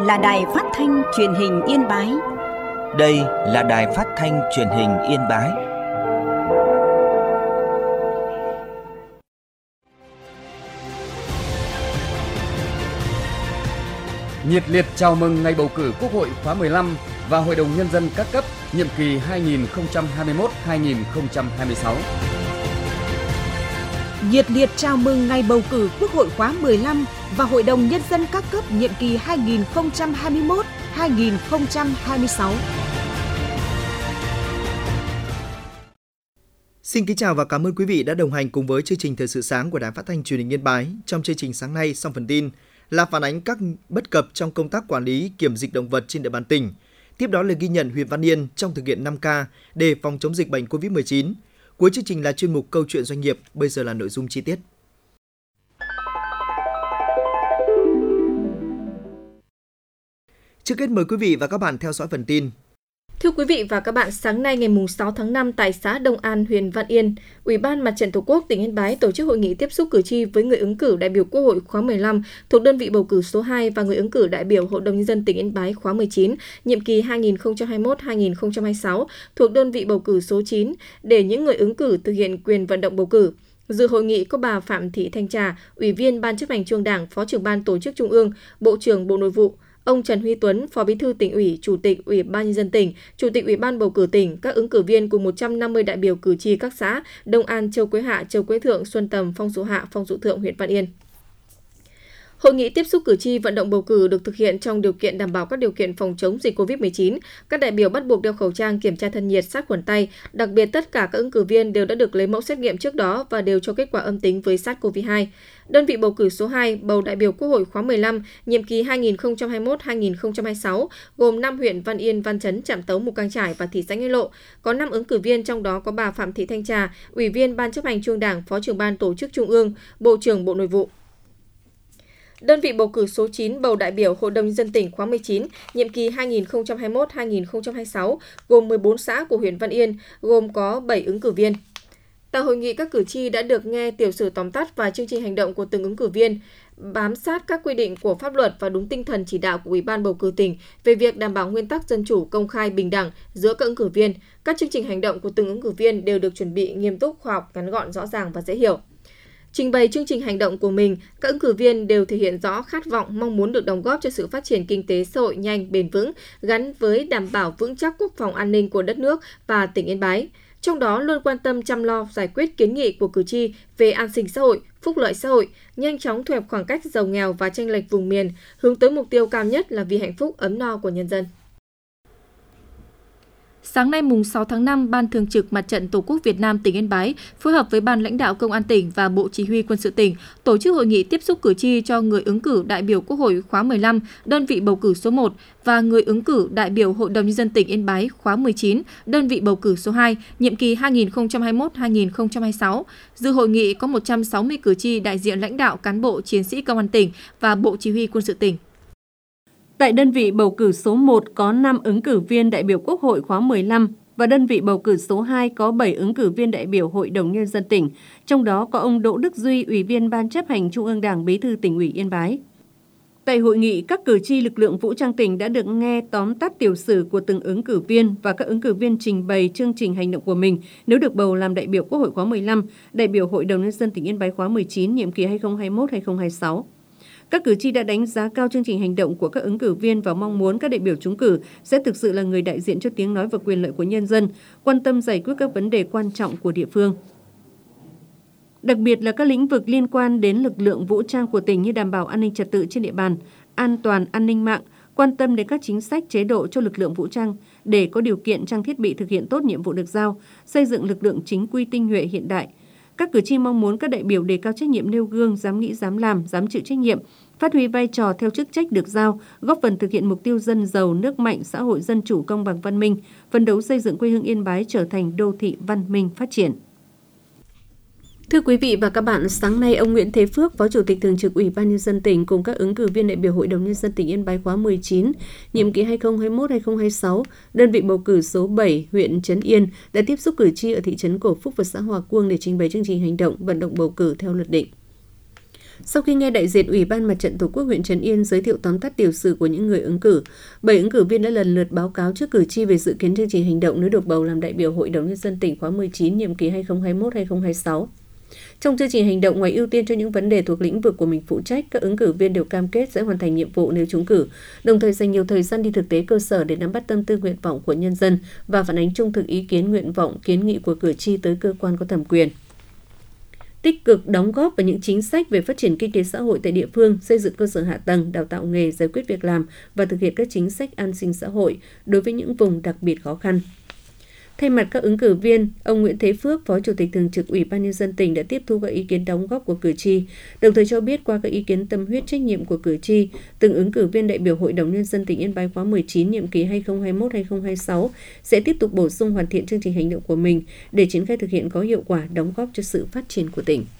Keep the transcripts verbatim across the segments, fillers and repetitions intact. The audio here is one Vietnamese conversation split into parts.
là đài phát thanh truyền hình Yên Bái. Đây là đài phát thanh truyền hình Yên Bái. Nhiệt liệt chào mừng ngày bầu cử Quốc hội khóa mười lăm và Hội đồng Nhân dân các cấp nhiệm kỳ hai nghìn không trăm hai mươi mốt đến hai nghìn không trăm hai mươi sáu. Nhiệt liệt chào mừng ngày bầu cử Quốc hội khóa mười lăm và Hội đồng Nhân dân các cấp nhiệm kỳ hai nghìn không trăm hai mươi mốt đến hai nghìn không trăm hai mươi sáu. Xin kính chào và cảm ơn quý vị đã đồng hành cùng với chương trình Thời sự sáng của Đài Phát thanh Truyền hình Yên Bái. Trong chương trình sáng nay, sau phần tin là phản ánh các bất cập trong công tác quản lý kiểm dịch động vật trên địa bàn tỉnh. Tiếp đó là ghi nhận huyện Văn Yên trong thực hiện năm K để phòng chống dịch bệnh covid mười chín. Cuối chương trình là chuyên mục Câu chuyện doanh nghiệp, bây giờ là nội dung chi tiết. Trước hết mời quý vị và các bạn theo dõi phần tin. Thưa quý vị và các bạn, sáng nay ngày sáu tháng năm tại xã Đông An, huyện Văn Yên, Ủy ban Mặt trận Tổ quốc tỉnh Yên Bái tổ chức hội nghị tiếp xúc cử tri với người ứng cử đại biểu Quốc hội khóa mười lăm thuộc đơn vị bầu cử số hai và người ứng cử đại biểu Hội đồng Nhân dân tỉnh Yên Bái khóa mười chín, nhiệm kỳ hai nghìn không trăm hai mươi mốt đến hai nghìn không trăm hai mươi sáu thuộc đơn vị bầu cử số chín để những người ứng cử thực hiện quyền vận động bầu cử. Dự hội nghị có bà Phạm Thị Thanh Trà, Ủy viên Ban Chấp hành Trung ương Đảng, Phó trưởng Ban Tổ chức Trung ương, Bộ trưởng Bộ Nội vụ, ông Trần Huy Tuấn, Phó Bí thư Tỉnh ủy, Chủ tịch Ủy ban Nhân dân tỉnh, Chủ tịch Ủy ban bầu cử tỉnh, các ứng cử viên cùng một trăm năm mươi đại biểu cử tri các xã Đông An, Châu Quế Hạ, Châu Quế Thượng, Xuân Tầm, Phong Dụ Hạ, Phong Dụ Thượng, huyện Văn Yên. Hội nghị tiếp xúc cử tri vận động bầu cử được thực hiện trong điều kiện đảm bảo các điều kiện phòng chống dịch covid mười chín. Các đại biểu bắt buộc đeo khẩu trang, kiểm tra thân nhiệt, sát khuẩn tay. Đặc biệt, tất cả các ứng cử viên đều đã được lấy mẫu xét nghiệm trước đó và đều cho kết quả âm tính với SARS-xê o vê hai. Đơn vị bầu cử số hai bầu đại biểu Quốc hội khóa mười lăm, nhiệm kỳ hai nghìn không trăm hai mươi mốt đến hai nghìn không trăm hai mươi sáu, gồm năm huyện Văn Yên, Văn Chấn, Trạm Tấu, Mù Cang Chải và thị xã Nghĩa Lộ. Có năm ứng cử viên, trong đó có bà Phạm Thị Thanh Trà, Ủy viên Ban Chấp hành Trung ương Đảng, Phó trưởng Ban Tổ chức Trung ương, Bộ trưởng Bộ Nội vụ. Đơn vị bầu cử số chín bầu đại biểu Hội đồng Nhân dân tỉnh khóa mười chín, nhiệm kỳ hai nghìn không trăm hai mươi mốt đến hai nghìn không trăm hai mươi sáu, gồm mười bốn xã của huyện Văn Yên, gồm có bảy ứng cử viên. Tại hội nghị, các cử tri đã được nghe tiểu sử tóm tắt và chương trình hành động của từng ứng cử viên, bám sát các quy định của pháp luật và đúng tinh thần chỉ đạo của Ủy ban bầu cử tỉnh về việc đảm bảo nguyên tắc dân chủ, công khai, bình đẳng giữa các ứng cử viên. Các chương trình hành động của từng ứng cử viên đều được chuẩn bị nghiêm túc, khoa học, ngắn gọn, rõ ràng và dễ hiểu. Trình bày chương trình hành động của mình, các ứng cử viên đều thể hiện rõ khát vọng, mong muốn được đóng góp cho sự phát triển kinh tế xã hội nhanh, bền vững, gắn với đảm bảo vững chắc quốc phòng an ninh của đất nước và tỉnh Yên Bái. Trong đó luôn quan tâm chăm lo giải quyết kiến nghị của cử tri về an sinh xã hội, phúc lợi xã hội, nhanh chóng thu hẹp khoảng cách giàu nghèo và chênh lệch vùng miền, hướng tới mục tiêu cao nhất là vì hạnh phúc ấm no của nhân dân. Sáng nay mùng sáu tháng năm, Ban Thường trực Mặt trận Tổ quốc Việt Nam tỉnh Yên Bái phối hợp với Ban lãnh đạo Công an tỉnh và Bộ Chỉ huy Quân sự tỉnh tổ chức hội nghị tiếp xúc cử tri cho người ứng cử đại biểu Quốc hội khóa mười lăm, đơn vị bầu cử số một và người ứng cử đại biểu Hội đồng Nhân dân tỉnh Yên Bái khóa mười chín, đơn vị bầu cử số hai, nhiệm kỳ hai nghìn không trăm hai mươi mốt đến hai nghìn không trăm hai mươi sáu. Dự hội nghị có một trăm sáu mươi cử tri đại diện lãnh đạo, cán bộ, chiến sĩ Công an tỉnh và Bộ Chỉ huy Quân sự tỉnh. Tại đơn vị bầu cử số một có năm ứng cử viên đại biểu Quốc hội khóa mười lăm và đơn vị bầu cử số hai có bảy ứng cử viên đại biểu Hội đồng Nhân dân tỉnh, trong đó có ông Đỗ Đức Duy, Ủy viên Ban Chấp hành Trung ương Đảng, Bí thư Tỉnh ủy Yên Bái. Tại hội nghị, các cử tri lực lượng vũ trang tỉnh đã được nghe tóm tắt tiểu sử của từng ứng cử viên và các ứng cử viên trình bày chương trình hành động của mình nếu được bầu làm đại biểu Quốc hội khóa mười lăm, đại biểu Hội đồng Nhân dân tỉnh Yên Bái khóa mười chín, nhiệm kỳ hai nghìn không trăm hai mươi mốt đến hai nghìn không trăm hai mươi sáu. Các cử tri đã đánh giá cao chương trình hành động của các ứng cử viên và mong muốn các đại biểu trúng cử sẽ thực sự là người đại diện cho tiếng nói và quyền lợi của nhân dân, quan tâm giải quyết các vấn đề quan trọng của địa phương. Đặc biệt là các lĩnh vực liên quan đến lực lượng vũ trang của tỉnh như đảm bảo an ninh trật tự trên địa bàn, an toàn an ninh mạng, quan tâm đến các chính sách chế độ cho lực lượng vũ trang để có điều kiện trang thiết bị thực hiện tốt nhiệm vụ được giao, xây dựng lực lượng chính quy tinh nhuệ hiện đại. Các cử tri mong muốn các đại biểu đề cao trách nhiệm nêu gương, dám nghĩ, dám làm, dám chịu trách nhiệm, phát huy vai trò theo chức trách được giao, góp phần thực hiện mục tiêu dân giàu, nước mạnh, xã hội dân chủ, công bằng, văn minh, phấn đấu xây dựng quê hương Yên Bái trở thành đô thị văn minh phát triển. Thưa quý vị và các bạn, sáng nay ông Nguyễn Thế Phước, Phó Chủ tịch Thường trực Ủy ban Nhân dân tỉnh cùng các ứng cử viên đại biểu Hội đồng Nhân dân tỉnh Yên Bái khóa mười chín, nhiệm kỳ hai nghìn không trăm hai mươi mốt đến hai nghìn không trăm hai mươi sáu, đơn vị bầu cử số bảy, huyện Trấn Yên đã tiếp xúc cử tri ở thị trấn Cổ Phúc và xã Hòa Cuông để trình bày chương trình hành động vận động bầu cử theo luật định. Sau khi nghe đại diện Ủy ban Mặt trận Tổ quốc huyện Trấn Yên giới thiệu tóm tắt tiểu sử của những người ứng cử, bảy ứng cử viên đã lần lượt báo cáo trước cử tri về dự kiến chương trình hành động nếu được bầu làm đại biểu Hội đồng Nhân dân tỉnh khóa mười chín nhiệm kỳ hai nghìn không trăm hai mươi mốt đến hai nghìn không trăm hai mươi sáu. Trong chương trình hành động, ngoài ưu tiên cho những vấn đề thuộc lĩnh vực của mình phụ trách, các ứng cử viên đều cam kết sẽ hoàn thành nhiệm vụ nếu trúng cử, đồng thời dành nhiều thời gian đi thực tế cơ sở để nắm bắt tâm tư nguyện vọng của nhân dân và phản ánh trung thực ý kiến, nguyện vọng, kiến nghị của cử tri tới cơ quan có thẩm quyền. Tích cực đóng góp vào những chính sách về phát triển kinh tế xã hội tại địa phương, xây dựng cơ sở hạ tầng, đào tạo nghề, giải quyết việc làm và thực hiện các chính sách an sinh xã hội đối với những vùng đặc biệt khó khăn. Thay mặt các ứng cử viên, ông Nguyễn Thế Phước, Phó Chủ tịch Thường trực Ủy ban Nhân dân tỉnh đã tiếp thu các ý kiến đóng góp của cử tri, đồng thời cho biết qua các ý kiến tâm huyết trách nhiệm của cử tri, từng ứng cử viên đại biểu Hội đồng Nhân dân tỉnh Yên Bái khóa mười chín nhiệm kỳ hai nghìn không trăm hai mươi mốt đến hai nghìn không trăm hai mươi sáu sẽ tiếp tục bổ sung hoàn thiện chương trình hành động của mình để triển khai thực hiện có hiệu quả, đóng góp cho sự phát triển của tỉnh.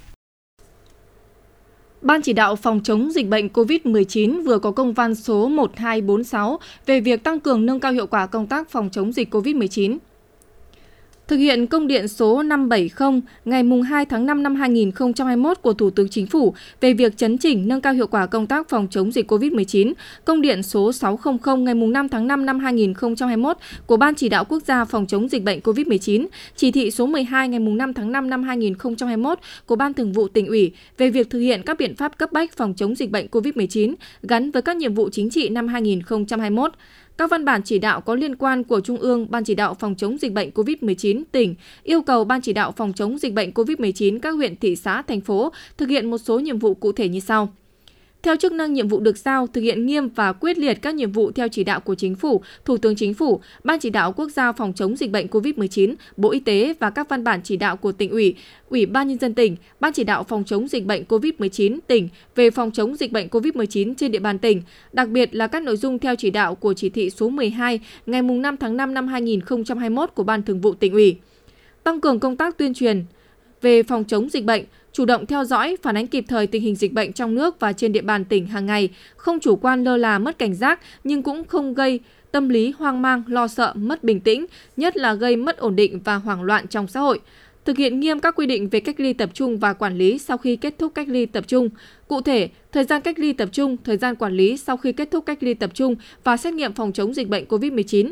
Ban chỉ đạo phòng chống dịch bệnh covid mười chín vừa có công văn số một hai bốn sáu về việc tăng cường nâng cao hiệu quả công tác phòng chống dịch covid mười chín. Thực hiện công điện số năm trăm bảy mươi ngày hai tháng năm năm hai nghìn không trăm hai mươi mốt của Thủ tướng Chính phủ về việc chấn chỉnh nâng cao hiệu quả công tác phòng chống dịch covid mười chín, công điện số sáu trăm ngày năm tháng năm năm hai nghìn không trăm hai mươi mốt của Ban chỉ đạo quốc gia phòng chống dịch bệnh covid mười chín, chỉ thị số mười hai ngày năm tháng năm năm hai nghìn không trăm hai mươi mốt của Ban Thường vụ Tỉnh ủy về việc thực hiện các biện pháp cấp bách phòng chống dịch bệnh covid mười chín gắn với các nhiệm vụ chính trị năm hai nghìn không trăm hai mươi mốt. Các văn bản chỉ đạo có liên quan của Trung ương, Ban chỉ đạo phòng chống dịch bệnh covid mười chín tỉnh yêu cầu Ban chỉ đạo phòng chống dịch bệnh covid mười chín các huyện, thị xã, thành phố thực hiện một số nhiệm vụ cụ thể như sau. Theo chức năng nhiệm vụ được giao, thực hiện nghiêm và quyết liệt các nhiệm vụ theo chỉ đạo của Chính phủ, Thủ tướng Chính phủ, Ban chỉ đạo quốc gia phòng chống dịch bệnh covid mười chín, Bộ Y tế và các văn bản chỉ đạo của Tỉnh ủy, Ủy ban Nhân dân tỉnh, Ban chỉ đạo phòng chống dịch bệnh covid mười chín tỉnh về phòng chống dịch bệnh covid mười chín trên địa bàn tỉnh, đặc biệt là các nội dung theo chỉ đạo của chỉ thị số mười hai ngày năm tháng năm năm hai nghìn không trăm hai mươi mốt của Ban Thường vụ Tỉnh ủy. Tăng cường công tác tuyên truyền về phòng chống dịch bệnh, chủ động theo dõi, phản ánh kịp thời tình hình dịch bệnh trong nước và trên địa bàn tỉnh hàng ngày, không chủ quan lơ là mất cảnh giác nhưng cũng không gây tâm lý hoang mang, lo sợ, mất bình tĩnh, nhất là gây mất ổn định và hoảng loạn trong xã hội. Thực hiện nghiêm các quy định về cách ly tập trung và quản lý sau khi kết thúc cách ly tập trung. Cụ thể, thời gian cách ly tập trung, thời gian quản lý sau khi kết thúc cách ly tập trung và xét nghiệm phòng chống dịch bệnh covid mười chín.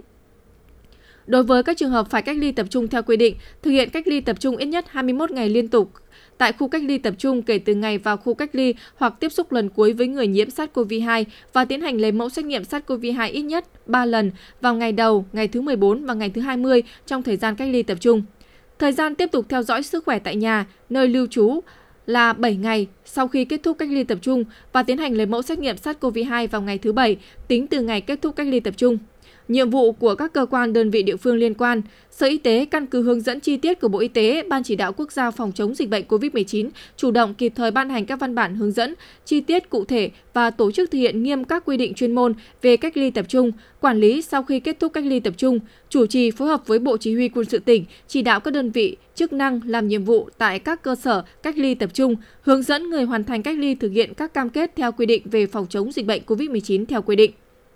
Đối với các trường hợp phải cách ly tập trung theo quy định, thực hiện cách ly tập trung ít nhất hai mươi mốt ngày liên tục tại khu cách ly tập trung kể từ ngày vào khu cách ly hoặc tiếp xúc lần cuối với người nhiễm SARS-xê o vê hai và tiến hành lấy mẫu xét nghiệm SARS-xê o vê hai ít nhất ba lần vào ngày đầu, ngày thứ mười bốn và ngày thứ hai mươi trong thời gian cách ly tập trung. Thời gian tiếp tục theo dõi sức khỏe tại nhà, nơi lưu trú là bảy ngày sau khi kết thúc cách ly tập trung và tiến hành lấy mẫu xét nghiệm SARS-xê o vê hai vào ngày thứ bảy tính từ ngày kết thúc cách ly tập trung. Nhiệm vụ của các cơ quan đơn vị địa phương liên quan, Sở Y tế căn cứ hướng dẫn chi tiết của Bộ Y tế, Ban chỉ đạo quốc gia phòng chống dịch bệnh covid mười chín chủ động kịp thời ban hành các văn bản hướng dẫn chi tiết cụ thể và tổ chức thực hiện nghiêm các quy định chuyên môn về cách ly tập trung, quản lý sau khi kết thúc cách ly tập trung, chủ trì phối hợp với Bộ Chỉ huy Quân sự tỉnh chỉ đạo các đơn vị chức năng làm nhiệm vụ tại các cơ sở cách ly tập trung, hướng dẫn người hoàn thành cách ly thực hiện các cam kết theo quy định về phòng chống dịch bệnh covid mười chín theo quy định.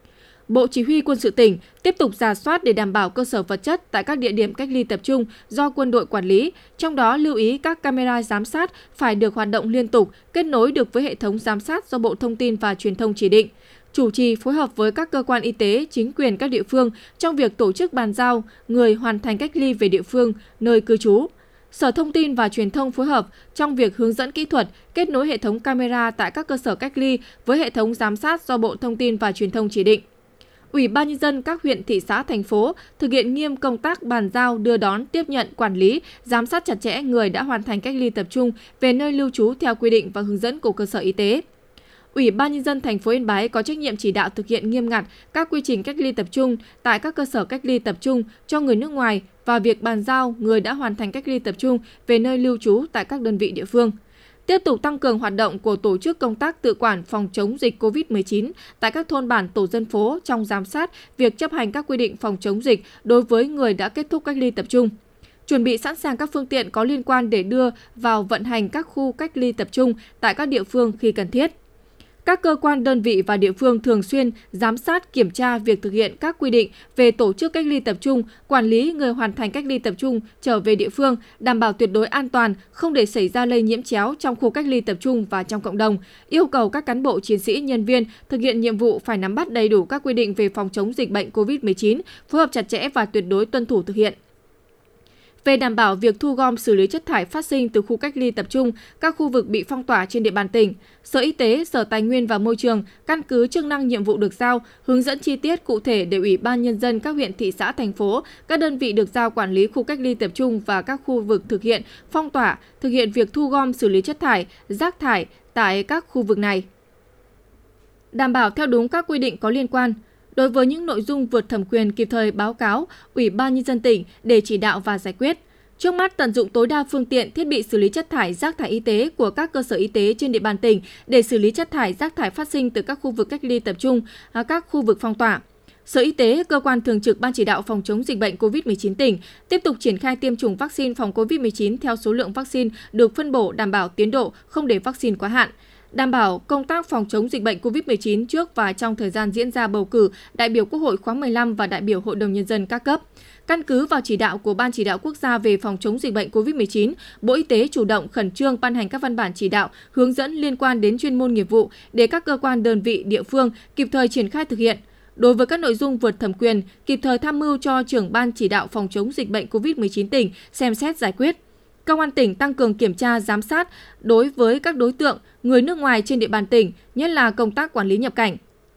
Bộ Chỉ huy Quân sự tỉnh tiếp tục rà soát để đảm bảo cơ sở vật chất tại các địa điểm cách ly tập trung do quân đội quản lý, trong đó lưu ý các camera giám sát phải được hoạt động liên tục, kết nối được với hệ thống giám sát do Bộ Thông tin và Truyền thông chỉ định. Chủ trì phối hợp với các cơ quan y tế, chính quyền các địa phương trong việc tổ chức bàn giao người hoàn thành cách ly về địa phương, nơi cư trú. Sở Thông tin và Truyền thông phối hợp trong việc hướng dẫn kỹ thuật, kết nối hệ thống camera tại các cơ sở cách ly với hệ thống giám sát do Bộ Thông tin và Truyền thông chỉ định. Ủy ban Nhân dân các huyện, thị xã, thành phố thực hiện nghiêm công tác bàn giao, đưa đón, tiếp nhận, quản lý, giám sát chặt chẽ người đã hoàn thành cách ly tập trung về nơi lưu trú theo quy định và hướng dẫn của cơ sở y tế. Ủy ban Nhân dân thành phố Yên Bái có trách nhiệm chỉ đạo thực hiện nghiêm ngặt các quy trình cách ly tập trung tại các cơ sở cách ly tập trung cho người nước ngoài và việc bàn giao người đã hoàn thành cách ly tập trung về nơi lưu trú tại các đơn vị địa phương. Tiếp tục tăng cường hoạt động của tổ chức công tác tự quản phòng chống dịch covid mười chín tại các thôn bản tổ dân phố trong giám sát việc chấp hành các quy định phòng chống dịch đối với người đã kết thúc cách ly tập trung. Chuẩn bị sẵn sàng các phương tiện có liên quan để đưa vào vận hành các khu cách ly tập trung tại các địa phương khi cần thiết. Các cơ quan, đơn vị và địa phương thường xuyên giám sát, kiểm tra việc thực hiện các quy định về tổ chức cách ly tập trung, quản lý người hoàn thành cách ly tập trung trở về địa phương, đảm bảo tuyệt đối an toàn, không để xảy ra lây nhiễm chéo trong khu cách ly tập trung và trong cộng đồng. Yêu cầu các cán bộ, chiến sĩ, nhân viên thực hiện nhiệm vụ phải nắm bắt đầy đủ các quy định về phòng chống dịch bệnh cô vít mười chín, phối hợp chặt chẽ và tuyệt đối tuân thủ thực hiện. Về đảm bảo việc thu gom xử lý chất thải phát sinh từ khu cách ly tập trung, các khu vực bị phong tỏa trên địa bàn tỉnh, Sở Y tế, Sở Tài nguyên và Môi trường căn cứ chức năng nhiệm vụ được giao, hướng dẫn chi tiết cụ thể để Ủy ban Nhân dân các huyện, thị xã, thành phố, các đơn vị được giao quản lý khu cách ly tập trung và các khu vực thực hiện phong tỏa, thực hiện việc thu gom xử lý chất thải, rác thải tại các khu vực này. Đảm bảo theo đúng các quy định có liên quan. Đối với những nội dung vượt thẩm quyền kịp thời báo cáo Ủy ban Nhân dân tỉnh để chỉ đạo và giải quyết. Trước mắt tận dụng tối đa phương tiện, thiết bị xử lý chất thải, rác thải y tế của các cơ sở y tế trên địa bàn tỉnh để xử lý chất thải, rác thải phát sinh từ các khu vực cách ly tập trung, các khu vực phong tỏa. Sở Y tế, cơ quan thường trực Ban chỉ đạo phòng chống dịch bệnh cô vít mười chín tỉnh, tiếp tục triển khai tiêm chủng vaccine phòng cô vít mười chín theo số lượng vaccine được phân bổ, đảm bảo tiến độ, không để vaccine quá hạn. Đảm bảo công tác phòng chống dịch bệnh cô vít mười chín trước và trong thời gian diễn ra bầu cử đại biểu Quốc hội khóa mười lăm và đại biểu Hội đồng Nhân dân các cấp. Căn cứ vào chỉ đạo của Ban chỉ đạo quốc gia về phòng chống dịch bệnh cô vít mười chín, Bộ Y tế chủ động khẩn trương ban hành các văn bản chỉ đạo, hướng dẫn liên quan đến chuyên môn nghiệp vụ để các cơ quan, đơn vị, địa phương kịp thời triển khai thực hiện. Đối với các nội dung vượt thẩm quyền, kịp thời tham mưu cho trưởng Ban chỉ đạo phòng chống dịch bệnh cô vít mười chín tỉnh xem xét giải quyết. Công an tỉnh tăng cường kiểm tra, giám sát đối với các đối tượng, người nước ngoài trên địa bàn tỉnh, nhất là công tác quản lý nhập cảnh.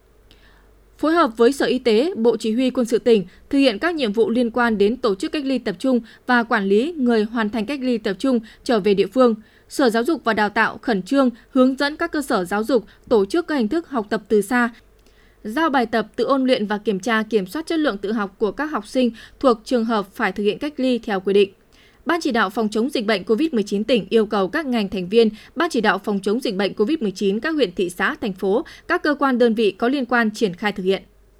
Phối hợp với Sở Y tế, Bộ Chỉ huy Quân sự tỉnh thực hiện các nhiệm vụ liên quan đến tổ chức cách ly tập trung và quản lý người hoàn thành cách ly tập trung trở về địa phương. Sở Giáo dục và Đào tạo khẩn trương hướng dẫn các cơ sở giáo dục tổ chức các hình thức học tập từ xa, giao bài tập tự ôn luyện và kiểm tra kiểm soát chất lượng tự học của các học sinh thuộc trường hợp phải thực hiện cách ly theo quy định. Ban chỉ đạo phòng chống dịch bệnh cô vít mười chín tỉnh yêu cầu các ngành thành viên, Ban chỉ đạo phòng chống dịch bệnh cô vít mười chín các huyện, thị xã, thành phố, các cơ quan đơn vị có liên quan triển khai thực hiện.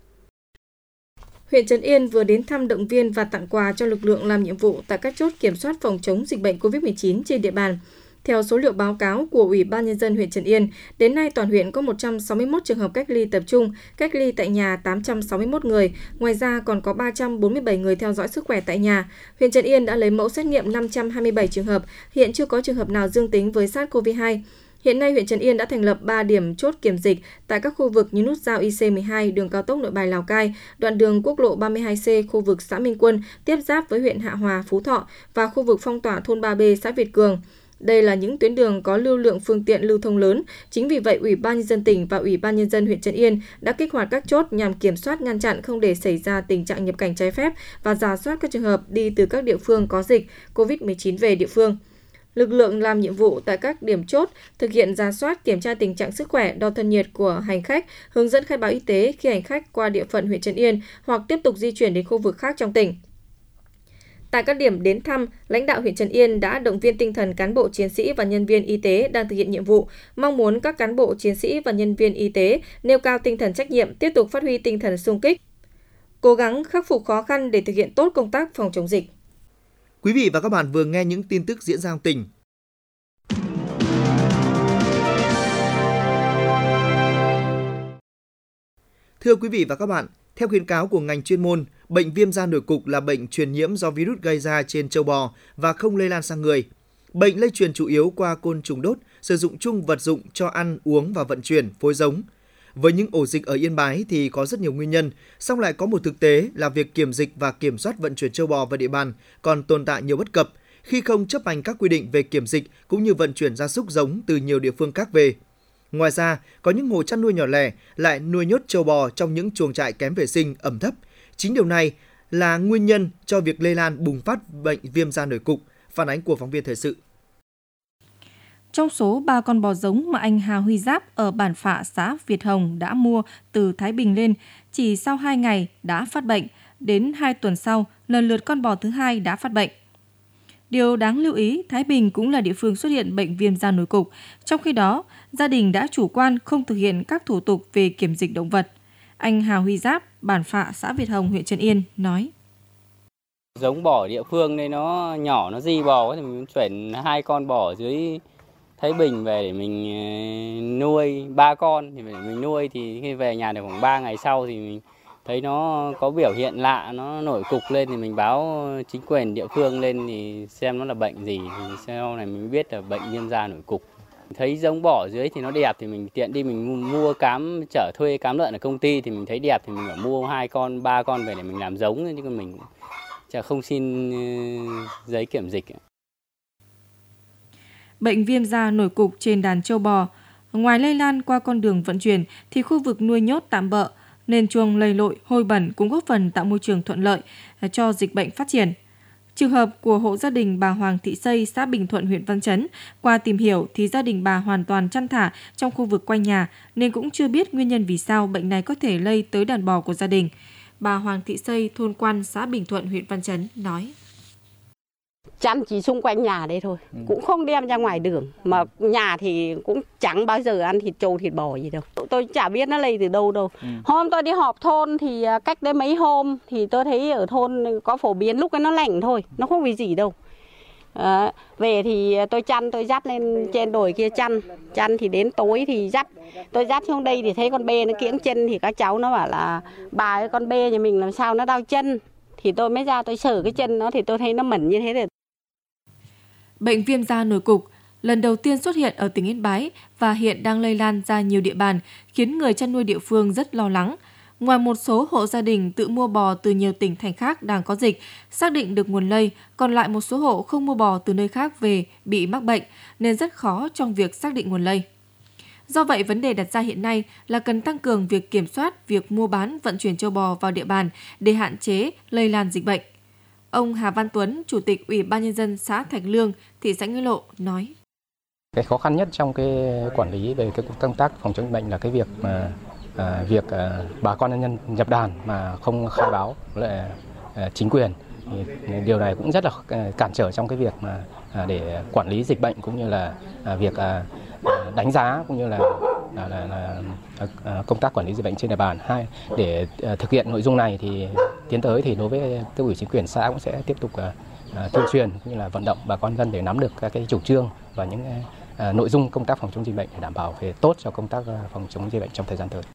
Huyện Trấn Yên vừa đến thăm, động viên và tặng quà cho lực lượng làm nhiệm vụ tại các chốt kiểm soát phòng chống dịch bệnh cô vít mười chín trên địa bàn. Theo số liệu báo cáo của Ủy ban Nhân dân huyện Trấn Yên, đến nay toàn huyện có một trăm sáu mươi mốt trường hợp cách ly tập trung, cách ly tại nhà tám trăm sáu mươi mốt người. Ngoài ra còn có ba trăm bốn mươi bảy người theo dõi sức khỏe tại nhà. Huyện Trấn Yên đã lấy mẫu xét nghiệm năm trăm hai mươi bảy trường hợp, hiện chưa có trường hợp nào dương tính với SARS-xê o vê hai. Hiện nay, huyện Trấn Yên đã thành lập ba điểm chốt kiểm dịch tại các khu vực như nút giao I C mười hai, đường cao tốc Nội Bài - Lào Cai, đoạn đường quốc lộ ba mươi hai C, khu vực xã Minh Quân, tiếp giáp với huyện Hạ Hòa, Phú Thọ và khu vực phong tỏa thôn ba B, xã Việt Cường. Đây là những tuyến đường có lưu lượng phương tiện lưu thông lớn. Chính vì vậy, Ủy ban Nhân dân tỉnh và Ủy ban Nhân dân huyện Trấn Yên đã kích hoạt các chốt nhằm kiểm soát, ngăn chặn không để xảy ra tình trạng nhập cảnh trái phép và rà soát các trường hợp đi từ các địa phương có dịch cô vít mười chín về địa phương. Lực lượng làm nhiệm vụ tại các điểm chốt thực hiện rà soát, kiểm tra tình trạng sức khỏe, đo thân nhiệt của hành khách, hướng dẫn khai báo y tế khi hành khách qua địa phận huyện Trấn Yên hoặc tiếp tục di chuyển đến khu vực khác trong tỉnh. Tại các điểm đến thăm, lãnh đạo huyện Trấn Yên đã động viên tinh thần cán bộ, chiến sĩ và nhân viên y tế đang thực hiện nhiệm vụ, mong muốn các cán bộ, chiến sĩ và nhân viên y tế nêu cao tinh thần trách nhiệm, tiếp tục phát huy tinh thần xung kích, cố gắng khắc phục khó khăn để thực hiện tốt công tác phòng chống dịch. Quý vị và các bạn vừa nghe những tin tức diễn ra trong tỉnh. Thưa quý vị và các bạn, theo khuyến cáo của ngành chuyên môn, bệnh viêm da nổi cục là bệnh truyền nhiễm do virus gây ra trên trâu bò và không lây lan sang người. Bệnh lây truyền chủ yếu qua côn trùng đốt, sử dụng chung vật dụng cho ăn, uống và vận chuyển, phối giống. Với những ổ dịch ở Yên Bái thì có rất nhiều nguyên nhân, song lại có một thực tế là việc kiểm dịch và kiểm soát vận chuyển trâu bò vào địa bàn còn tồn tại nhiều bất cập khi không chấp hành các quy định về kiểm dịch cũng như vận chuyển gia súc giống từ nhiều địa phương khác về. Ngoài ra, có những hộ chăn nuôi nhỏ lẻ lại nuôi nhốt trâu bò trong những chuồng trại kém vệ sinh, ẩm thấp. Chính điều này là nguyên nhân cho việc lây lan bùng phát bệnh viêm da nổi cục. Phản ánh của phóng viên thời sự. Trong số ba con bò giống mà anh Hà Huy Giáp ở bản Phạ, xã Việt Hồng đã mua từ Thái Bình lên, chỉ sau hai ngày đã phát bệnh. Đến hai tuần sau, lần lượt con bò thứ hai đã phát bệnh. Điều đáng lưu ý, Thái Bình cũng là địa phương xuất hiện bệnh viêm da nổi cục. Trong khi đó, gia đình đã chủ quan không thực hiện các thủ tục về kiểm dịch động vật. Anh Hà Huy Giáp, bản Phạ, xã Việt Hồng, huyện Trấn Yên nói: Giống bò địa phương này nó nhỏ, nó di bò thì mình chuyển hai con bò dưới thấy bình về để mình nuôi ba con thì để mình nuôi, thì khi về nhà được khoảng ba ngày sau thì mình thấy nó có biểu hiện lạ, nó nổi cục lên thì mình báo chính quyền địa phương lên thì xem nó là bệnh gì, thì sau này mình biết là bệnh viêm da nổi cục. Thấy giống bò dưới thì nó đẹp thì mình tiện đi mình mua cám, chở thuê cám lợn ở công ty thì mình thấy đẹp thì mình phải mua hai con, ba con về để mình làm giống, chứ còn mình chả không xin giấy kiểm dịch. Bệnh viêm da nổi cục trên đàn trâu bò, ngoài lây lan qua con đường vận chuyển thì khu vực nuôi nhốt tạm bợ, nền chuồng lầy lội, hôi bẩn cũng góp phần tạo môi trường thuận lợi cho dịch bệnh phát triển. Trường hợp của hộ gia đình bà Hoàng Thị Xây, xã Bình Thuận, huyện Văn Chấn, qua tìm hiểu thì gia đình bà hoàn toàn chăn thả trong khu vực quanh nhà nên cũng chưa biết nguyên nhân vì sao bệnh này có thể lây tới đàn bò của gia đình. Bà Hoàng Thị Xây, thôn Quan, xã Bình Thuận, huyện Văn Chấn nói: Chăn chỉ xung quanh nhà đây thôi, ừ. cũng không đem ra ngoài đường, mà nhà thì cũng chẳng bao giờ ăn thịt trâu thịt bò gì đâu. Tôi chả biết nó lây từ đâu đâu. Ừ. Hôm tôi đi họp thôn thì cách đấy mấy hôm thì tôi thấy ở thôn có phổ biến, lúc ấy nó lạnh thôi, nó không vì gì đâu. À, về thì tôi chăn, tôi dắt lên trên đồi kia chăn, chăn thì đến tối thì dắt. Tôi dắt xuống đây thì thấy con bê nó kiễng chân thì các cháu nó bảo là bà ơi, con bê nhà mình làm sao nó đau chân. Thì tôi mới ra tôi sờ cái chân nó thì tôi thấy nó mẩn như thế rồi. Bệnh viêm da nổi cục lần đầu tiên xuất hiện ở tỉnh Yên Bái và hiện đang lây lan ra nhiều địa bàn, khiến người chăn nuôi địa phương rất lo lắng. Ngoài một số hộ gia đình tự mua bò từ nhiều tỉnh thành khác đang có dịch, xác định được nguồn lây, còn lại một số hộ không mua bò từ nơi khác về bị mắc bệnh nên rất khó trong việc xác định nguồn lây. Do vậy, vấn đề đặt ra hiện nay là cần tăng cường việc kiểm soát việc mua bán, vận chuyển trâu bò vào địa bàn để hạn chế lây lan dịch bệnh. Ông Hà Văn Tuấn, Chủ tịch Ủy ban Nhân dân xã Thạch Lương, thị xã Nghĩa Lộ nói: Cái khó khăn nhất trong cái quản lý về cái công tác phòng chống bệnh là cái việc mà à, việc à, bà con nhân dân nhập đàn mà không khai báo với lại à, chính quyền. Thì điều này cũng rất là cản trở trong cái việc mà à, để quản lý dịch bệnh cũng như là à, việc à, đánh giá cũng như là, là, là, là à, công tác quản lý dịch bệnh trên địa bàn. Hai, để à, thực hiện nội dung này thì tiến tới thì đối với cấp ủy chính quyền xã cũng sẽ tiếp tục à, à, tuyên truyền cũng như là vận động bà con dân để nắm được các cái chủ trương và những à, nội dung công tác phòng chống dịch bệnh để đảm bảo về tốt cho công tác phòng chống dịch bệnh trong thời gian tới.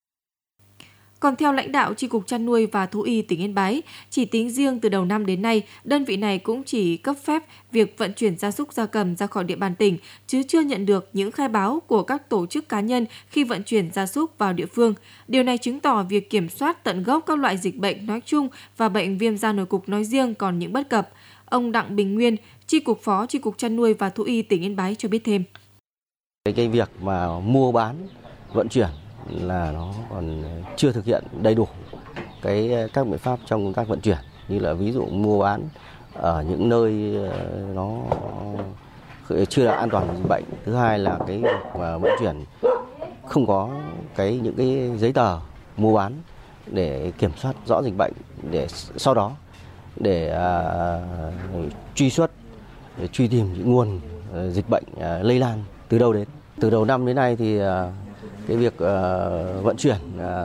Còn theo lãnh đạo Chi cục Chăn nuôi và Thú y tỉnh Yên Bái, chỉ tính riêng từ đầu năm đến nay, đơn vị này cũng chỉ cấp phép việc vận chuyển gia súc gia cầm ra khỏi địa bàn tỉnh, chứ chưa nhận được những khai báo của các tổ chức cá nhân khi vận chuyển gia súc vào địa phương. Điều này chứng tỏ việc kiểm soát tận gốc các loại dịch bệnh nói chung và bệnh viêm da nổi cục nói riêng còn những bất cập. Ông Đặng Bình Nguyên, Chi cục Phó Chi cục Chăn nuôi và Thú y tỉnh Yên Bái cho biết thêm. Cái việc mà mua bán, vận chuyển là nó còn chưa thực hiện đầy đủ cái các biện pháp trong công tác vận chuyển, như là ví dụ mua bán ở những nơi nó chưa là an toàn dịch bệnh. Thứ hai là cái việc mà vận chuyển không có cái những cái giấy tờ mua bán để kiểm soát rõ dịch bệnh, để sau đó để uh, truy xuất, để truy tìm những nguồn uh, dịch bệnh uh, lây lan từ đâu đến. Từ đầu năm đến nay thì uh, cái việc uh, vận chuyển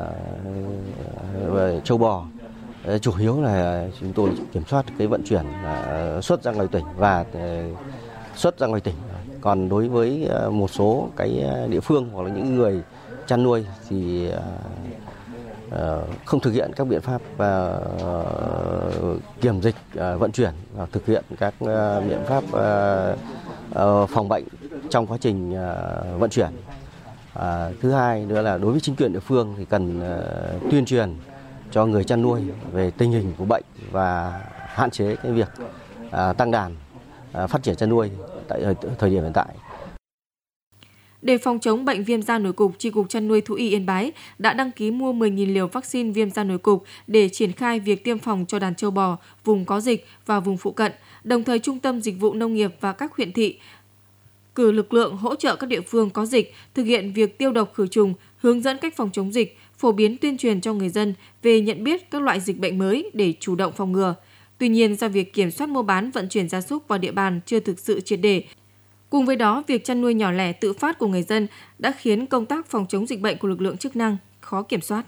uh, châu bò uh, chủ yếu là chúng tôi kiểm soát cái vận chuyển uh, xuất ra ngoài tỉnh và uh, xuất ra ngoài tỉnh. Còn đối với uh, một số cái địa phương hoặc là những người chăn nuôi thì uh, uh, không thực hiện các biện pháp uh, kiểm dịch uh, vận chuyển và thực hiện các uh, biện pháp uh, uh, phòng bệnh trong quá trình uh, vận chuyển. À, thứ hai nữa là đối với chính quyền địa phương thì cần uh, tuyên truyền cho người chăn nuôi về tình hình của bệnh và hạn chế cái việc uh, tăng đàn, uh, phát triển chăn nuôi tại thời điểm hiện tại. Để phòng chống bệnh viêm da nổi cục, Chi cục Chăn nuôi Thú y Yên Bái đã đăng ký mua mười nghìn liều vaccine viêm da nổi cục để triển khai việc tiêm phòng cho đàn trâu bò vùng có dịch và vùng phụ cận. Đồng thời, Trung tâm Dịch vụ Nông nghiệp và các huyện thị cử lực lượng hỗ trợ các địa phương có dịch thực hiện việc tiêu độc khử trùng, hướng dẫn cách phòng chống dịch, phổ biến tuyên truyền cho người dân về nhận biết các loại dịch bệnh mới để chủ động phòng ngừa. Tuy nhiên, do việc kiểm soát mua bán vận chuyển gia súc vào địa bàn chưa thực sự triệt để, cùng với đó việc chăn nuôi nhỏ lẻ tự phát của người dân đã khiến công tác phòng chống dịch bệnh của lực lượng chức năng khó kiểm soát.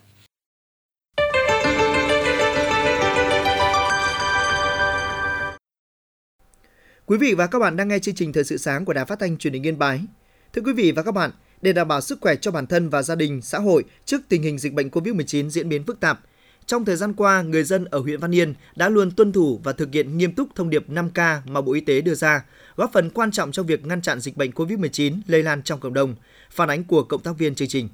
Quý vị và các bạn đang nghe chương trình Thời sự sáng của Đài Phát thanh Truyền hình Yên Bái. Thưa quý vị và các bạn, để đảm bảo sức khỏe cho bản thân và gia đình, xã hội trước tình hình dịch bệnh covid mười chín diễn biến phức tạp, trong thời gian qua, người dân ở huyện Văn Yên đã luôn tuân thủ và thực hiện nghiêm túc thông điệp năm K mà Bộ Y tế đưa ra, góp phần quan trọng trong việc ngăn chặn dịch bệnh covid mười chín lây lan trong cộng đồng. Phản ánh của cộng tác viên chương trình.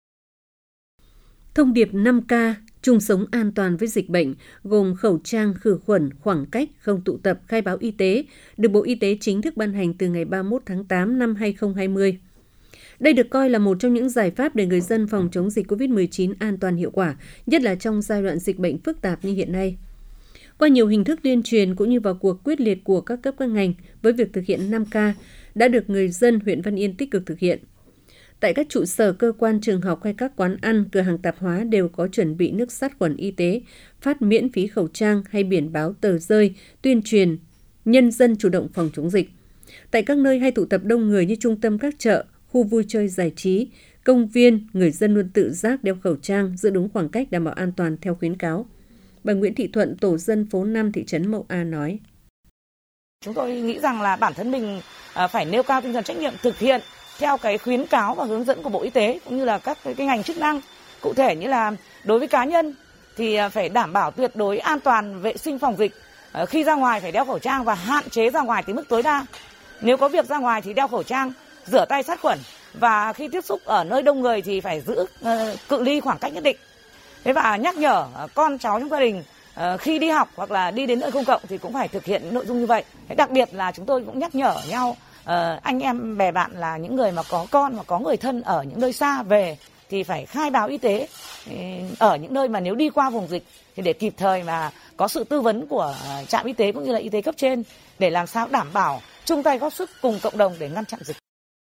Thông điệp năm K chung sống an toàn với dịch bệnh gồm khẩu trang, khử khuẩn, khoảng cách, không tụ tập, khai báo y tế, được Bộ Y tế chính thức ban hành từ ngày ba mươi mốt tháng tám năm hai nghìn không trăm hai mươi. Đây được coi là một trong những giải pháp để người dân phòng chống dịch covid mười chín an toàn hiệu quả, nhất là trong giai đoạn dịch bệnh phức tạp như hiện nay. Qua nhiều hình thức tuyên truyền cũng như vào cuộc quyết liệt của các cấp các ngành với việc thực hiện năm K đã được người dân huyện Văn Yên tích cực thực hiện. Tại các trụ sở cơ quan, trường học hay các quán ăn, cửa hàng tạp hóa đều có chuẩn bị nước sát khuẩn y tế, phát miễn phí khẩu trang hay biển báo tờ rơi, tuyên truyền, nhân dân chủ động phòng chống dịch. Tại các nơi hay tụ tập đông người như trung tâm các chợ, khu vui chơi giải trí, công viên, người dân luôn tự giác đeo khẩu trang, giữ đúng khoảng cách đảm bảo an toàn theo khuyến cáo. Bà Nguyễn Thị Thuận, tổ dân phố năm, thị trấn Mậu A nói. Chúng tôi nghĩ rằng là bản thân mình phải nêu cao tinh thần trách nhiệm thực hiện theo cái khuyến cáo và hướng dẫn của Bộ Y tế cũng như là các cái, cái ngành chức năng. Cụ thể như là đối với cá nhân thì phải đảm bảo tuyệt đối an toàn vệ sinh phòng dịch. Khi ra ngoài phải đeo khẩu trang và hạn chế ra ngoài tới mức tối đa. Nếu có việc ra ngoài thì đeo khẩu trang, rửa tay sát khuẩn và khi tiếp xúc ở nơi đông người thì phải giữ uh, cự ly khoảng cách nhất định. Thế và nhắc nhở con cháu trong gia đình uh, khi đi học hoặc là đi đến nơi công cộng thì cũng phải thực hiện nội dung như vậy. Thế đặc biệt là chúng tôi cũng nhắc nhở nhau uh, anh em bè bạn là những người mà có con mà có người thân ở những nơi xa về thì phải khai báo y tế ở những nơi mà nếu đi qua vùng dịch thì để kịp thời mà có sự tư vấn của trạm y tế cũng như là y tế cấp trên để làm sao đảm bảo chung tay góp sức cùng cộng đồng để ngăn chặn dịch.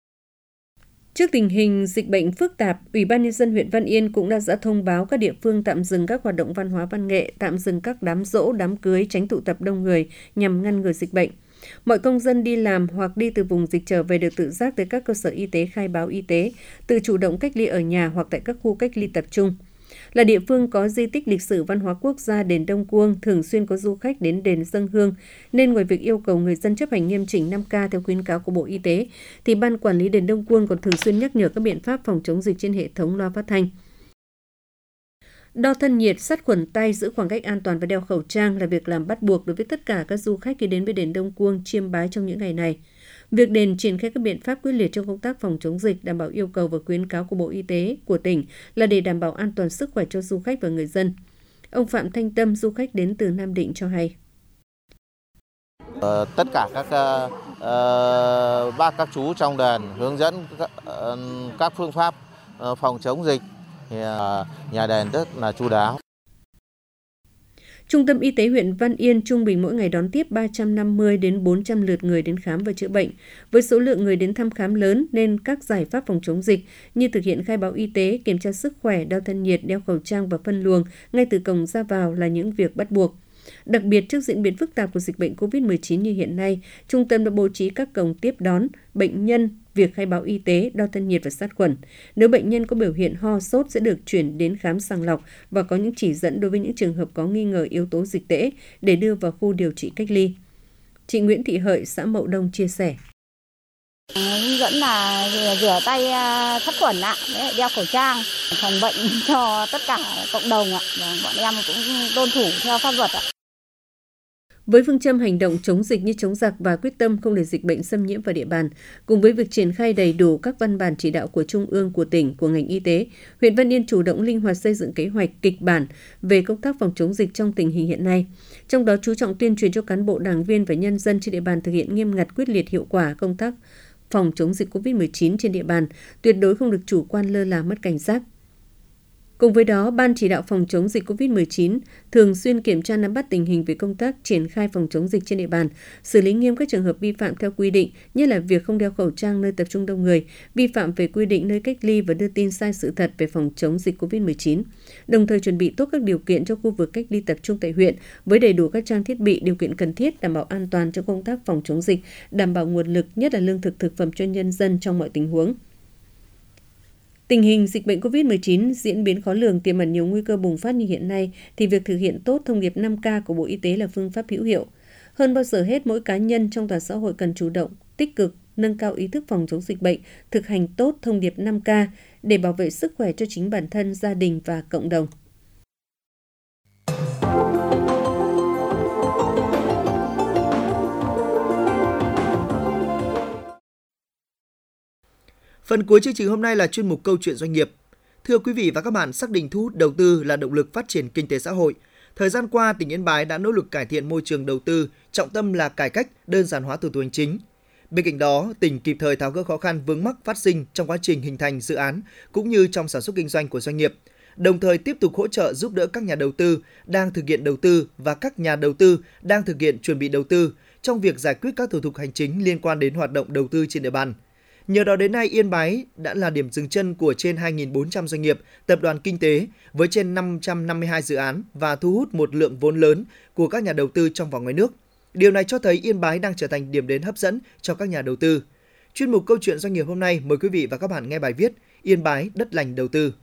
Trước tình hình dịch bệnh phức tạp, Ủy ban Nhân dân huyện Văn Yên cũng đã ra thông báo các địa phương tạm dừng các hoạt động văn hóa văn nghệ, tạm dừng các đám giỗ, đám cưới, tránh tụ tập đông người nhằm ngăn ngừa dịch bệnh. Mọi công dân đi làm hoặc đi từ vùng dịch trở về được tự giác tới các cơ sở y tế khai báo y tế, tự chủ động cách ly ở nhà hoặc tại các khu cách ly tập trung. Là địa phương có di tích lịch sử văn hóa quốc gia đền Đông Cuông, thường xuyên có du khách đến đền dâng hương, nên ngoài việc yêu cầu người dân chấp hành nghiêm chỉnh năm K theo khuyến cáo của Bộ Y tế, thì Ban Quản lý đền Đông Cuông còn thường xuyên nhắc nhở các biện pháp phòng chống dịch trên hệ thống loa phát thanh. Đo thân nhiệt, sát khuẩn tay, giữ khoảng cách an toàn và đeo khẩu trang là việc làm bắt buộc đối với tất cả các du khách khi đến với đền Đông Cuông chiêm bái trong những ngày này. Việc đền triển khai các biện pháp quyết liệt trong công tác phòng chống dịch, đảm bảo yêu cầu và khuyến cáo của Bộ Y tế, của tỉnh là để đảm bảo an toàn sức khỏe cho du khách và người dân. Ông Phạm Thanh Tâm, du khách đến từ Nam Định cho hay. Uh, tất cả các uh, bác các chú trong đền hướng dẫn các, uh, các phương pháp uh, phòng chống dịch, thì uh, nhà đền rất là chu đáo. Trung tâm Y tế huyện Văn Yên trung bình mỗi ngày đón tiếp ba trăm năm mươi đến bốn trăm lượt người đến khám và chữa bệnh. Với số lượng người đến thăm khám lớn nên các giải pháp phòng chống dịch như thực hiện khai báo y tế, kiểm tra sức khỏe, đo thân nhiệt, đeo khẩu trang và phân luồng ngay từ cổng ra vào là những việc bắt buộc. Đặc biệt trước diễn biến phức tạp của dịch bệnh covid mười chín như hiện nay, trung tâm đã bố trí các cổng tiếp đón bệnh nhân, việc khai báo y tế, đo thân nhiệt và sát khuẩn. Nếu bệnh nhân có biểu hiện ho, sốt sẽ được chuyển đến khám sàng lọc và có những chỉ dẫn đối với những trường hợp có nghi ngờ yếu tố dịch tễ để đưa vào khu điều trị cách ly. Chị Nguyễn Thị Hợi, xã Mậu Đông chia sẻ. Hướng dẫn là rửa tay sát khuẩn ạ, đeo khẩu trang, phòng bệnh cho tất cả cộng đồng ạ. Bọn em cũng tuân thủ theo pháp luật ạ. Với phương châm hành động chống dịch như chống giặc và quyết tâm không để dịch bệnh xâm nhiễm vào địa bàn, cùng với việc triển khai đầy đủ các văn bản chỉ đạo của Trung ương, của tỉnh, của ngành y tế, huyện Văn Yên chủ động linh hoạt xây dựng kế hoạch, kịch bản về công tác phòng chống dịch trong tình hình hiện nay. Trong đó chú trọng tuyên truyền cho cán bộ, đảng viên và nhân dân trên địa bàn thực hiện nghiêm ngặt, quyết liệt, hiệu quả công tác phòng chống dịch covid mười chín trên địa bàn, tuyệt đối không được chủ quan, lơ là, mất cảnh giác. Cùng với đó, Ban chỉ đạo phòng chống dịch covid mười chín thường xuyên kiểm tra nắm bắt tình hình về công tác triển khai phòng chống dịch trên địa bàn, xử lý nghiêm các trường hợp vi phạm theo quy định, như là việc không đeo khẩu trang nơi tập trung đông người, vi phạm về quy định nơi cách ly và đưa tin sai sự thật về phòng chống dịch covid mười chín. Đồng thời chuẩn bị tốt các điều kiện cho khu vực cách ly tập trung tại huyện với đầy đủ các trang thiết bị, điều kiện cần thiết đảm bảo an toàn cho công tác phòng chống dịch, đảm bảo nguồn lực, nhất là lương thực, thực phẩm cho nhân dân trong mọi tình huống. Tình hình dịch bệnh covid mười chín diễn biến khó lường, tiềm ẩn nhiều nguy cơ bùng phát như hiện nay thì việc thực hiện tốt thông điệp năm K của Bộ Y tế là phương pháp hữu hiệu. Hơn bao giờ hết, mỗi cá nhân trong toàn xã hội cần chủ động, tích cực, nâng cao ý thức phòng chống dịch bệnh, thực hành tốt thông điệp năm K để bảo vệ sức khỏe cho chính bản thân, gia đình và cộng đồng. Phần cuối chương trình hôm nay là chuyên mục Câu chuyện doanh nghiệp. Thưa quý vị và các bạn, xác định thu hút đầu tư là động lực phát triển kinh tế xã hội. Thời gian qua, tỉnh Yên Bái đã nỗ lực cải thiện môi trường đầu tư, trọng tâm là cải cách, đơn giản hóa thủ tục hành chính. Bên cạnh đó, tỉnh kịp thời tháo gỡ khó khăn vướng mắc phát sinh trong quá trình hình thành dự án cũng như trong sản xuất kinh doanh của doanh nghiệp. Đồng thời tiếp tục hỗ trợ giúp đỡ các nhà đầu tư đang thực hiện đầu tư và các nhà đầu tư đang thực hiện chuẩn bị đầu tư trong việc giải quyết các thủ tục hành chính liên quan đến hoạt động đầu tư trên địa bàn. Nhờ đó đến nay, Yên Bái đã là điểm dừng chân của trên hai nghìn bốn trăm doanh nghiệp, tập đoàn kinh tế với trên năm trăm năm mươi hai dự án và thu hút một lượng vốn lớn của các nhà đầu tư trong và ngoài nước. Điều này cho thấy Yên Bái đang trở thành điểm đến hấp dẫn cho các nhà đầu tư. Chuyên mục Câu chuyện doanh nghiệp hôm nay mời quý vị và các bạn nghe bài viết Yên Bái đất lành đầu tư.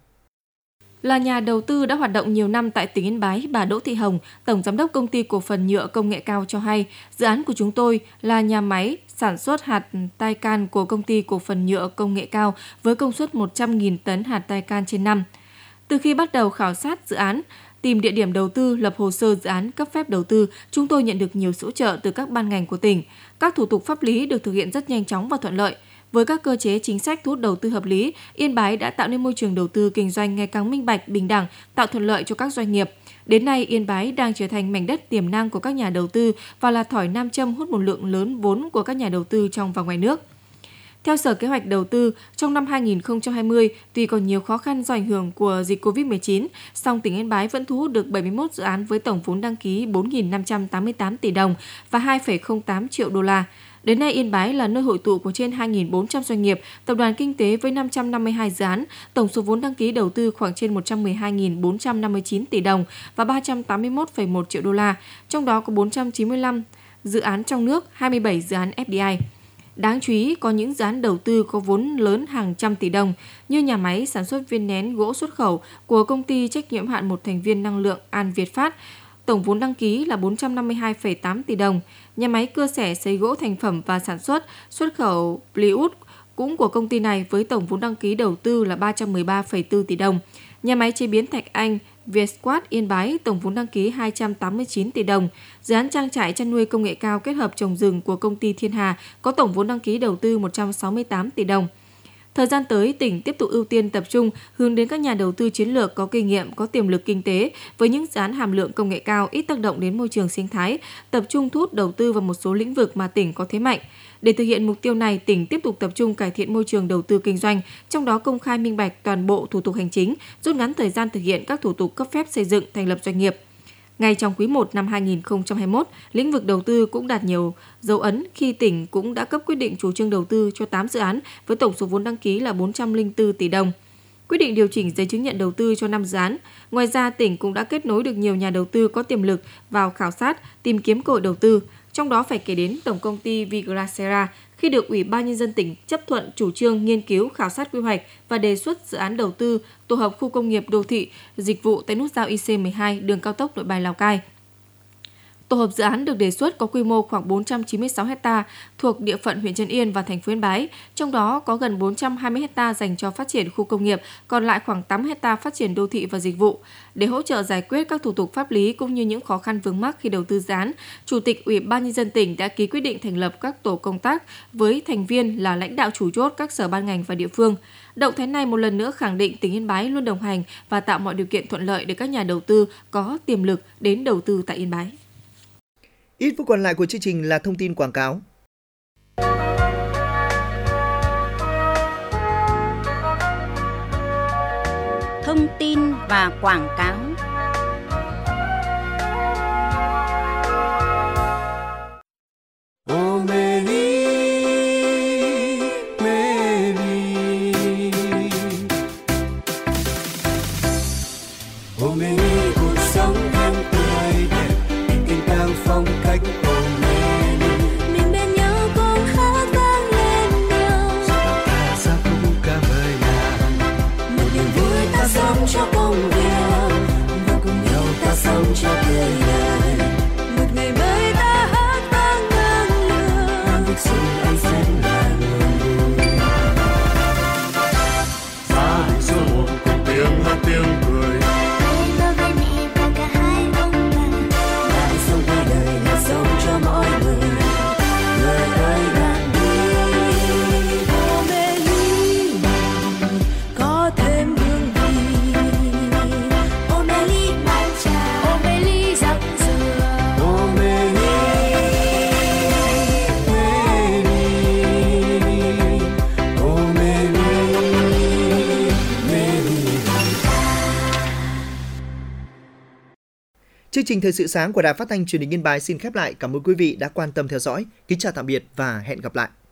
Là nhà đầu tư đã hoạt động nhiều năm tại tỉnh Yên Bái, bà Đỗ Thị Hồng, Tổng Giám đốc Công ty Cổ phần Nhựa Công nghệ Cao cho hay, dự án của chúng tôi là nhà máy sản xuất hạt tai can của Công ty Cổ phần Nhựa Công nghệ Cao với công suất một trăm nghìn tấn hạt tai can trên năm. Từ khi bắt đầu khảo sát dự án, tìm địa điểm đầu tư, lập hồ sơ dự án cấp phép đầu tư, chúng tôi nhận được nhiều sự hỗ trợ từ các ban ngành của tỉnh. Các thủ tục pháp lý được thực hiện rất nhanh chóng và thuận lợi. Với các cơ chế chính sách thu hút đầu tư hợp lý, Yên Bái đã tạo nên môi trường đầu tư kinh doanh ngày càng minh bạch, bình đẳng, tạo thuận lợi cho các doanh nghiệp. Đến nay, Yên Bái đang trở thành mảnh đất tiềm năng của các nhà đầu tư và là thỏi nam châm hút một lượng lớn vốn của các nhà đầu tư trong và ngoài nước. Theo Sở Kế hoạch Đầu tư, trong năm hai nghìn không trăm hai mươi, tuy còn nhiều khó khăn do ảnh hưởng của dịch covid mười chín, song tỉnh Yên Bái vẫn thu hút được bảy mươi mốt dự án với tổng vốn đăng ký bốn nghìn năm trăm tám mươi tám tỷ đồng và hai phẩy không tám triệu đô la. Đến nay, Yên Bái là nơi hội tụ của trên hai nghìn bốn trăm doanh nghiệp, tập đoàn kinh tế với năm trăm năm mươi hai dự án, tổng số vốn đăng ký đầu tư khoảng trên một trăm mười hai nghìn bốn trăm năm mươi chín tỷ đồng và ba trăm tám mươi mốt phẩy một triệu đô la, trong đó có bốn trăm chín mươi lăm dự án trong nước, hai mươi bảy dự án ép đê i. Đáng chú ý, có những dự án đầu tư có vốn lớn hàng trăm tỷ đồng như nhà máy sản xuất viên nén gỗ xuất khẩu của công ty trách nhiệm hạn một thành viên năng lượng An Việt Phát, tổng vốn đăng ký là bốn trăm năm mươi hai phẩy tám tỷ đồng. Nhà máy cưa xẻ sấy gỗ thành phẩm và sản xuất xuất khẩu plywood cũng của công ty này với tổng vốn đăng ký đầu tư là ba trăm mười ba phẩy bốn tỷ đồng. Nhà máy chế biến thạch anh Vietquat Yên Bái tổng vốn đăng ký hai trăm tám mươi chín tỷ đồng. Dự án trang trại chăn nuôi công nghệ cao kết hợp trồng rừng của công ty Thiên Hà có tổng vốn đăng ký đầu tư một trăm sáu mươi tám tỷ đồng. Thời gian tới, tỉnh tiếp tục ưu tiên tập trung hướng đến các nhà đầu tư chiến lược có kinh nghiệm, có tiềm lực kinh tế với những dự án hàm lượng công nghệ cao, ít tác động đến môi trường sinh thái, tập trung thu hút đầu tư vào một số lĩnh vực mà tỉnh có thế mạnh. Để thực hiện mục tiêu này, tỉnh tiếp tục tập trung cải thiện môi trường đầu tư kinh doanh, trong đó công khai minh bạch toàn bộ thủ tục hành chính, rút ngắn thời gian thực hiện các thủ tục cấp phép xây dựng, thành lập doanh nghiệp. Ngay trong quý một năm hai nghìn không trăm hai mươi mốt, lĩnh vực đầu tư cũng đạt nhiều dấu ấn khi tỉnh cũng đã cấp quyết định chủ trương đầu tư cho tám dự án với tổng số vốn đăng ký là bốn trăm lẻ bốn tỷ đồng. Quyết định điều chỉnh giấy chứng nhận đầu tư cho năm dự án. Ngoài ra, tỉnh cũng đã kết nối được nhiều nhà đầu tư có tiềm lực vào khảo sát, tìm kiếm cơ hội đầu tư. Trong đó phải kể đến Tổng công ty Vigracera khi được Ủy ban Nhân dân tỉnh chấp thuận chủ trương nghiên cứu khảo sát quy hoạch và đề xuất dự án đầu tư tổ hợp khu công nghiệp đô thị dịch vụ tại nút giao I C mười hai đường cao tốc Nội Bài Lào Cai. Tổ hợp dự án được đề xuất có quy mô khoảng bốn trăm chín mươi sáu ha thuộc địa phận huyện Trấn Yên và thành phố Yên Bái, trong đó có gần bốn trăm hai mươi ha dành cho phát triển khu công nghiệp, còn lại khoảng tám mươi ha phát triển đô thị và dịch vụ. Để hỗ trợ giải quyết các thủ tục pháp lý cũng như những khó khăn vướng mắc khi đầu tư dự án, Chủ tịch Ủy ban Nhân dân tỉnh đã ký quyết định thành lập các tổ công tác với thành viên là lãnh đạo chủ chốt các sở ban ngành và địa phương. Động thái này một lần nữa khẳng định tỉnh Yên Bái luôn đồng hành và tạo mọi điều kiện thuận lợi để các nhà đầu tư có tiềm lực đến đầu tư tại Yên Bái. Ít phút còn lại của chương trình là thông tin quảng cáo. Thông tin và quảng cáo. Chương trình Thời sự sáng của Đài Phát thanh Truyền hình Yên Bái xin khép lại. Cảm ơn quý vị đã quan tâm theo dõi. Kính chào tạm biệt và hẹn gặp lại.